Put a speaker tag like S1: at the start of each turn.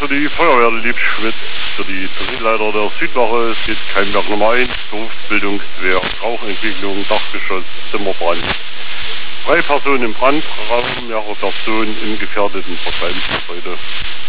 S1: für die Feuerwehr Liebschwitz, für die Drehleiter der Südwache. Es geht kein Werk Nummer 1, Berufsbildungswehr, Rauchentwicklung, Dachgeschoss, Zimmerbrand. 3 Personen im Brandraum, mehrere Personen im gefährdeten Verbleibensgebäude.